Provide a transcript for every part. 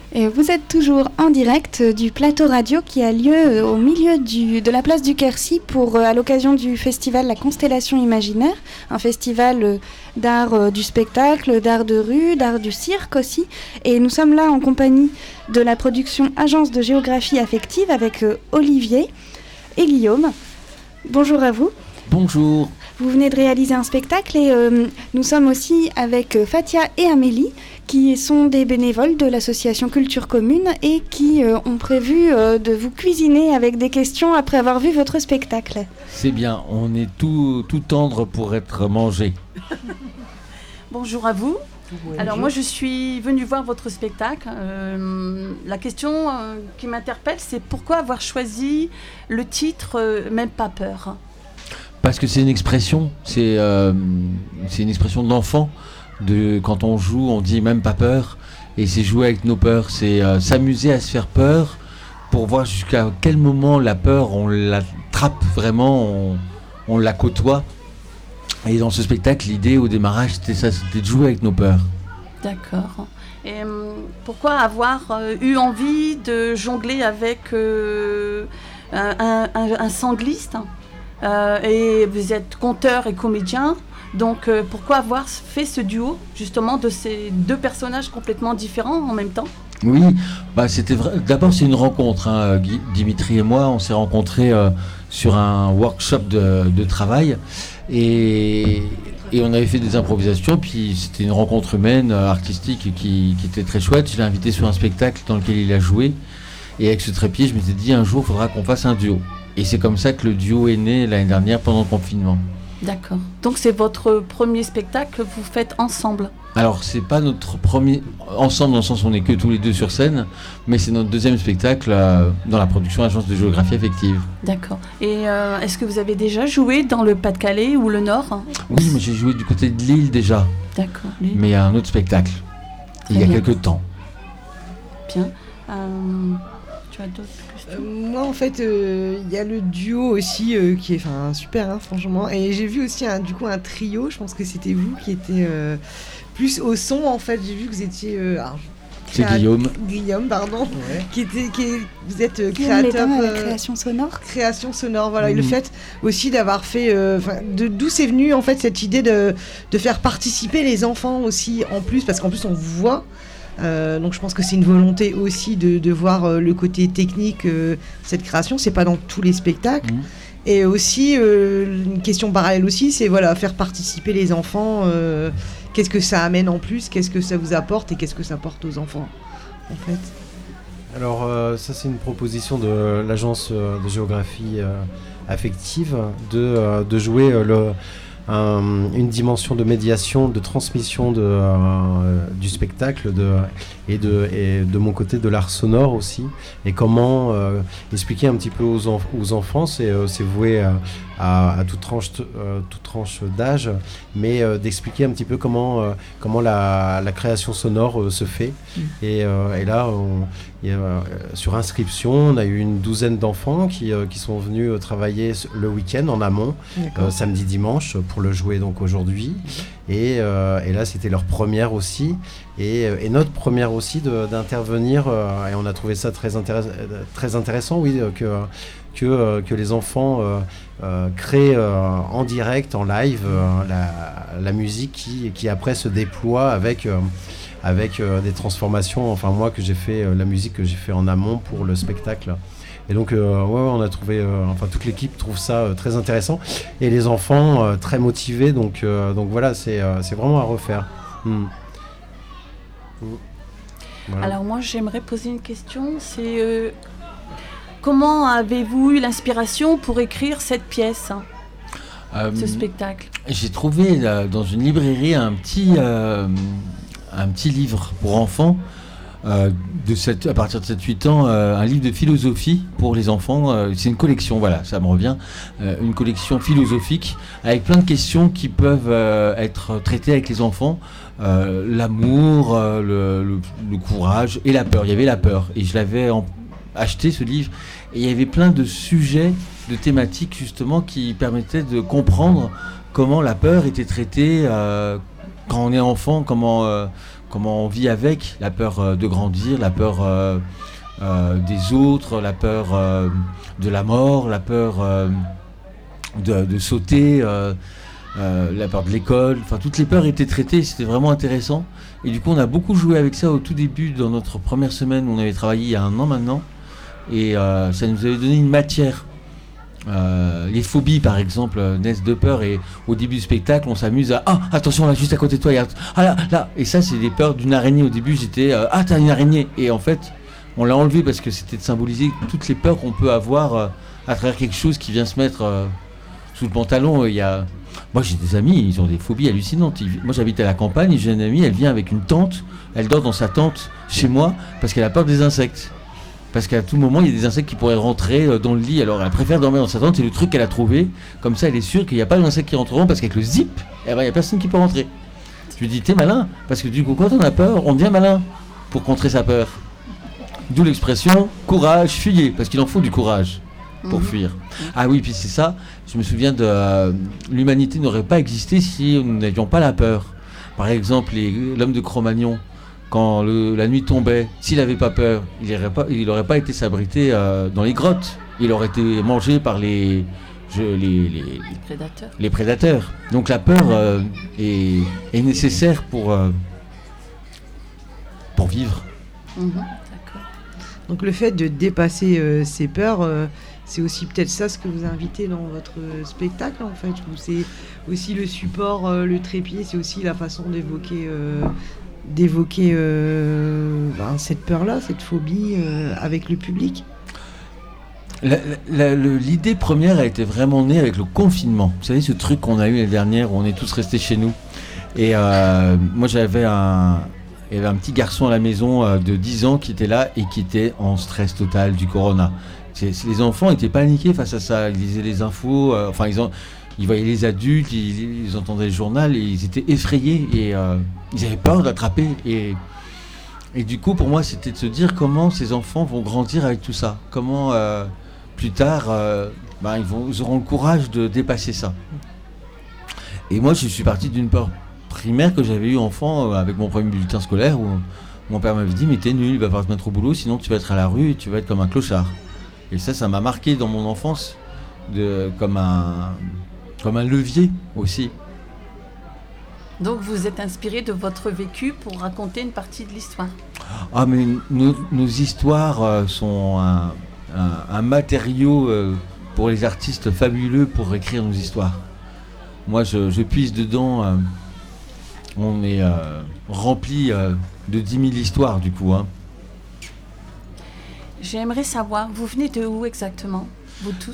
Et vous êtes toujours en direct du plateau radio qui a lieu au milieu de la place du Quercy à l'occasion du festival La Constellation Imaginaire, un festival d'art du spectacle, d'art de rue, d'art du cirque aussi. Et nous sommes là en compagnie de la production Agence de géographie affective avec Olivier et Guillaume. Bonjour à vous. Bonjour. Vous venez de réaliser un spectacle et nous sommes aussi avec Fatia et Amélie qui sont des bénévoles de l'association Culture Commune et qui ont prévu de vous cuisiner avec des questions après avoir vu votre spectacle. C'est bien, on est tout tendre pour être mangé. Bonjour à vous. Ouais, alors moi je suis venue voir votre spectacle. La question qui m'interpelle, c'est pourquoi avoir choisi le titre Même pas peur ? Parce que c'est une expression, c'est une expression d'enfant. Quand on joue, on dit même pas peur, et c'est jouer avec nos peurs, c'est s'amuser à se faire peur pour voir jusqu'à quel moment la peur, on l'attrape vraiment, on la côtoie. Et dans ce spectacle, l'idée au démarrage, c'était ça, c'était de jouer avec nos peurs. D'accord. Et pourquoi avoir eu envie de jongler avec un sangliste ? Et vous êtes conteur et comédien, donc pourquoi avoir fait ce duo justement de ces deux personnages complètement différents en même temps ? Oui, c'était vrai. D'abord c'est une rencontre. Dimitri et moi, on s'est rencontrés sur un workshop de travail et on avait fait des improvisations. Puis c'était une rencontre humaine, artistique qui était très chouette. Je l'ai invité sur un spectacle dans lequel il a joué et avec ce trépied, je m'étais dit un jour il faudra qu'on fasse un duo. Et c'est comme ça que le duo est né l'année dernière pendant le confinement. D'accord. Donc c'est votre premier spectacle que vous faites ensemble ? Alors c'est pas notre premier ensemble dans le sens où on n'est que tous les deux sur scène, mais c'est notre deuxième spectacle dans la production Agence de géographie affective. D'accord. Et est-ce que vous avez déjà joué dans le Pas-de-Calais ou le Nord ? Oui, mais j'ai joué du côté de Lille déjà. D'accord. Mais il y a un autre spectacle, il y a quelques temps. Bien. Tu as d'autres questions ? Moi, en fait, il y a le duo aussi qui est super, franchement. Et j'ai vu aussi un trio, je pense que c'était vous qui étiez plus au son, en fait. J'ai vu que vous étiez... c'est Guillaume. Guillaume, pardon. Ouais. Vous êtes créateur... la création sonore. Création sonore, voilà. Et le fait aussi d'avoir fait... d'où c'est venu, en fait, cette idée de faire participer les enfants aussi, en plus, parce qu'en plus, on vous voit... donc je pense que c'est une volonté aussi de voir le côté technique cette création, c'est pas dans tous les spectacles. Et aussi une question parallèle aussi, c'est faire participer les enfants, qu'est-ce que ça amène en plus, qu'est-ce que ça vous apporte et qu'est-ce que ça apporte aux enfants en fait. Alors ça c'est une proposition de l'agence de géographie affective de jouer une dimension de médiation, de transmission du spectacle et de mon côté de l'art sonore aussi, et comment expliquer un petit peu aux enfants, c'est voué à toute tranche d'âge, mais d'expliquer un petit peu comment la création sonore se fait. Et là, sur inscription, on a eu une douzaine d'enfants qui sont venus travailler le week-end en amont, samedi, dimanche, pour le jouer donc aujourd'hui. Et là, c'était leur première aussi, et notre première aussi d'intervenir, et on a trouvé ça très intéressant, oui, que les enfants créent en direct, en live, la musique qui après se déploie avec des transformations. Enfin moi que j'ai fait la musique que j'ai fait en amont pour le spectacle. Et donc on a trouvé, toute l'équipe trouve ça très intéressant, et les enfants très motivés. Donc voilà, c'est vraiment à refaire. Voilà. Alors moi j'aimerais poser une question, c'est comment avez-vous eu l'inspiration pour écrire cette pièce, ce spectacle ? J'ai trouvé dans une librairie un petit livre pour enfants, à partir de 7-8 ans, un livre de philosophie pour les enfants. C'est une collection, voilà, ça me revient, une collection philosophique avec plein de questions qui peuvent être traitées avec les enfants. L'amour, le courage et la peur. Il y avait la peur, et je l'avais acheté ce livre, et il y avait plein de sujets, de thématiques justement qui permettaient de comprendre comment la peur était traitée quand on est enfant, comment on vit avec la peur de grandir, la peur des autres, la peur de la mort, la peur de sauter, la peur de l'école. Enfin, toutes les peurs étaient traitées, c'était vraiment intéressant. Et du coup, on a beaucoup joué avec ça au tout début, dans notre première semaine où on avait travaillé il y a 1 an maintenant. Et ça nous avait donné une matière. Les phobies, par exemple, naissent de peur. Et au début du spectacle, on s'amuse à « Ah, attention, là, juste à côté de toi, il y a... Ah, là, là !» Et ça, c'est des peurs d'une araignée. Au début, j'étais « Ah, t'as une araignée !» Et en fait, on l'a enlevé parce que c'était de symboliser toutes les peurs qu'on peut avoir à travers quelque chose qui vient se mettre sous le pantalon. Moi, j'ai des amis, ils ont des phobies hallucinantes. Moi, j'habite à la campagne, j'ai une amie, elle vient avec une tente, elle dort dans sa tente chez moi parce qu'elle a peur des insectes. Parce qu'à tout moment, il y a des insectes qui pourraient rentrer dans le lit. Alors, elle préfère dormir dans sa tente, c'est le truc qu'elle a trouvé. Comme ça, elle est sûre qu'il n'y a pas d'insectes qui rentreront parce qu'avec le zip, il n'y a personne qui peut rentrer. Je lui dis, t'es malin. Parce que du coup, quand on a peur, on devient malin pour contrer sa peur. D'où l'expression courage, fuyez. Parce qu'il en faut du courage pour fuir. Ah oui, puis c'est ça, je me souviens de l'humanité n'aurait pas existé si nous n'avions pas la peur. Par exemple, l'homme de Cro-Magnon, quand la nuit tombait, s'il n'avait pas peur, il n'aurait pas été s'abriter dans les grottes. Il aurait été mangé par les prédateurs. Donc la peur est nécessaire pour vivre. D'accord. Donc le fait de dépasser ces peurs, c'est aussi peut-être ça ce que vous invitez dans votre spectacle en fait. C'est aussi le support, le trépied, c'est aussi la façon d'évoquer cette peur-là, cette phobie avec le public. L'idée première a été vraiment née avec le confinement. Vous savez, ce truc qu'on a eu l'année dernière où on est tous restés chez nous. Et moi, il y avait un petit garçon à la maison de 10 ans qui était là et qui était en stress total du corona. Les enfants étaient paniqués face à ça. Ils lisaient les infos, ils voyaient les adultes, ils entendaient le journal et ils étaient effrayés et ils avaient peur d'attraper. Et du coup, pour moi, c'était de se dire comment ces enfants vont grandir avec tout ça. Comment, plus tard, ils auront le courage de dépasser ça. Et moi, je suis parti d'une peur primaire que j'avais eu enfant avec mon premier bulletin scolaire où mon père m'avait dit « Mais t'es nul, il va falloir te mettre au boulot, sinon tu vas être à la rue et tu vas être comme un clochard. » Et ça m'a marqué dans mon enfance comme un levier aussi. Donc vous êtes inspiré de votre vécu pour raconter une partie de l'histoire. Ah mais nos histoires sont un matériau pour les artistes fabuleux pour écrire nos histoires. Moi je puise dedans, on est rempli de 10 000 histoires du coup. J'aimerais savoir, vous venez de où exactement, vous tous ?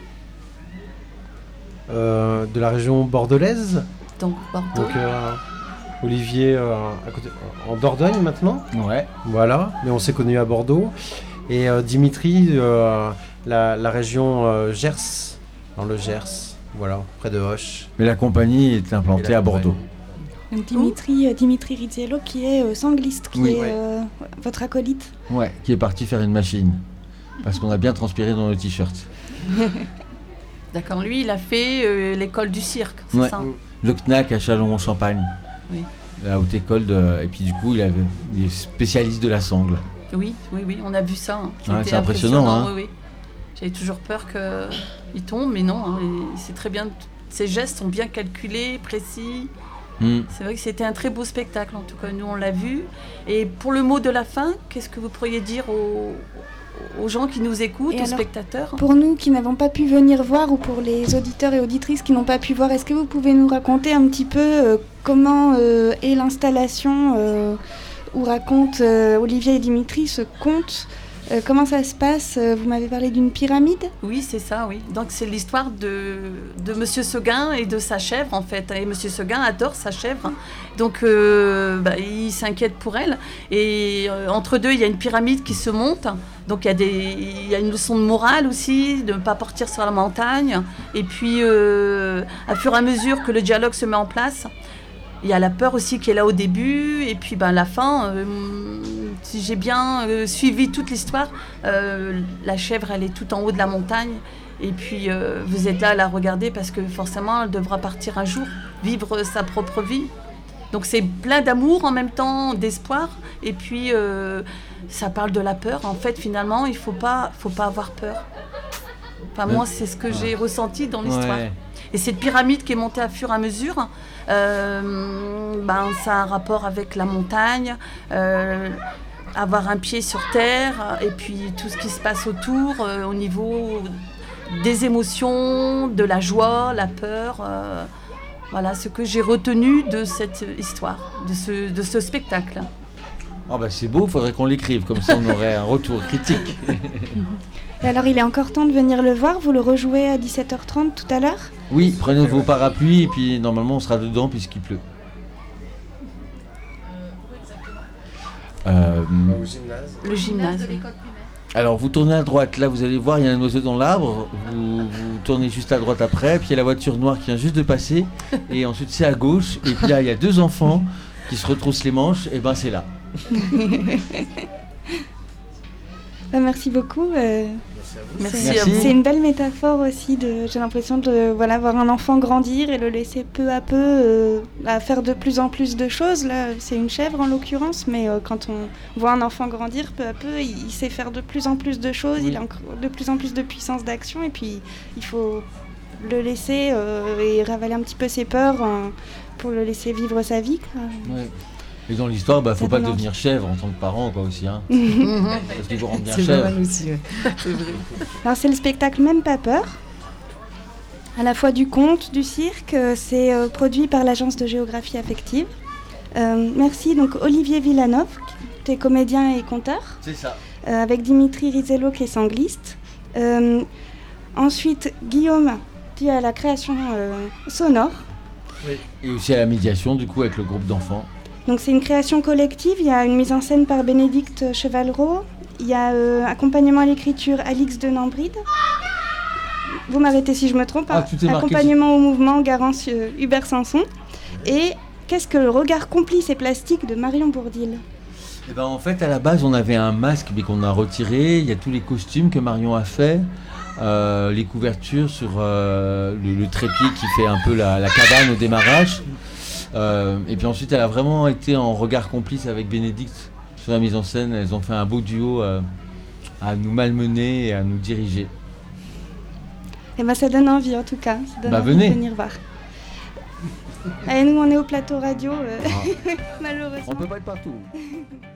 De la région bordelaise. Donc Bordeaux. Donc Olivier à côté, en Dordogne maintenant. Ouais. Voilà, mais on s'est connus à Bordeaux. Et Dimitri, la région Gers, dans le Gers, voilà, près de Hoche. Mais la compagnie est implantée à Bordeaux. Donc Dimitri Rizziello qui est sangliste, qui est votre acolyte. Ouais, qui est parti faire une machine. Parce qu'on a bien transpiré dans le t-shirt. D'accord, lui il a fait l'école du cirque, c'est ça ? Le CNAC à Châlons-en-Champagne. Oui. La haute école et puis du coup il est spécialiste de la sangle. Oui, on a vu ça. C'est impressionnant. Oui. J'avais toujours peur qu'il tombe, mais non, c'est très bien. Ses gestes sont bien calculés, précis. C'est vrai que c'était un très beau spectacle, en tout cas nous on l'a vu. Et pour le mot de la fin, qu'est-ce que vous pourriez dire aux gens qui nous écoutent, aux spectateurs ? Pour nous qui n'avons pas pu venir voir ou pour les auditeurs et auditrices qui n'ont pas pu voir, est-ce que vous pouvez nous raconter un petit peu comment est l'installation où racontent Olivier et Dimitri ce conte ? Comment ça se passe ? Vous m'avez parlé d'une pyramide ? Oui, c'est ça, oui. Donc c'est l'histoire de Monsieur Seguin et de sa chèvre, en fait. Et Monsieur Seguin adore sa chèvre. Donc il s'inquiète pour elle. Et entre deux, il y a une pyramide qui se monte. Donc il y a une leçon de morale aussi, de ne pas partir sur la montagne. Et puis, à fur et à mesure que le dialogue se met en place, il y a la peur aussi qui est là au début. Et puis, la fin... si j'ai bien suivi toute l'histoire, la chèvre, elle est tout en haut de la montagne. Et puis, vous êtes là à la regarder parce que forcément, elle devra partir un jour, vivre sa propre vie. Donc c'est plein d'amour en même temps, d'espoir. Et puis ça parle de la peur. En fait, finalement, il faut pas avoir peur. Enfin, moi, c'est ce que j'ai ressenti dans l'histoire. Ouais. Et cette pyramide qui est montée à fur et à mesure, ça a un rapport avec la montagne, avoir un pied sur terre, et puis tout ce qui se passe autour au niveau des émotions, de la joie, la peur. Voilà ce que j'ai retenu de cette histoire, de ce spectacle. Ah bah c'est beau, il faudrait qu'on l'écrive, comme ça on aurait un retour critique. Et alors, il est encore temps de venir le voir. Vous le rejouez à 17h30 tout à l'heure. Oui, prenez vos parapluies et puis normalement on sera dedans puisqu'il pleut. Au gymnase. Le gymnase. Oui. Alors vous tournez à droite, là vous allez voir, il y a un oiseau dans l'arbre, vous tournez juste à droite après, puis il y a la voiture noire qui vient juste de passer, et ensuite c'est à gauche, et puis là il y a 2 enfants qui se retroussent les manches, et ben c'est là. Merci beaucoup. Merci à vous. C'est une belle métaphore aussi. J'ai l'impression de voir un enfant grandir et le laisser peu à peu à faire de plus en plus de choses. Là, c'est une chèvre en l'occurrence, mais quand on voit un enfant grandir peu à peu, il sait faire de plus en plus de choses. Oui. Il a de plus en plus de puissance d'action, et puis il faut le laisser et ravaler un petit peu ses peurs pour le laisser vivre sa vie. Ouais. Et dans l'histoire, faut pas devenir chèvre en tant que parent, quoi, aussi. Hein. Parce qu'il faut rendre bien chèvre. C'est pas mal aussi, ouais. C'est vrai. Alors, c'est le spectacle Même pas peur, à la fois du conte, du cirque. C'est produit par l'Agence de géographie affective. Merci donc Olivier Villanov, qui est comédien et conteur. C'est ça. Avec Dimitri Rizello, qui est sangliste. Ensuite, Guillaume, qui est à la création sonore. Oui. Et aussi à la médiation, du coup, avec le groupe d'enfants. Donc c'est une création collective, il y a une mise en scène par Bénédicte Chevalreau, il y a accompagnement à l'écriture Alix de Nambride. Vous m'arrêtez si je me trompe. Accompagnement au mouvement Garance Hubert Sanson. Et qu'est-ce que le regard complice et plastique de Marion Bourdil? En fait, à la base, on avait un masque mais qu'on a retiré. Il y a tous les costumes que Marion a fait, les couvertures sur le trépied qui fait un peu la cabane au démarrage. Et puis ensuite, elle a vraiment été en regard complice avec Bénédicte sur la mise en scène. Elles ont fait un beau duo à nous malmener et à nous diriger. Et ça donne envie en tout cas. Ça donne envie venez. De venir voir. Allez, nous on est au plateau radio, malheureusement. On peut pas être partout.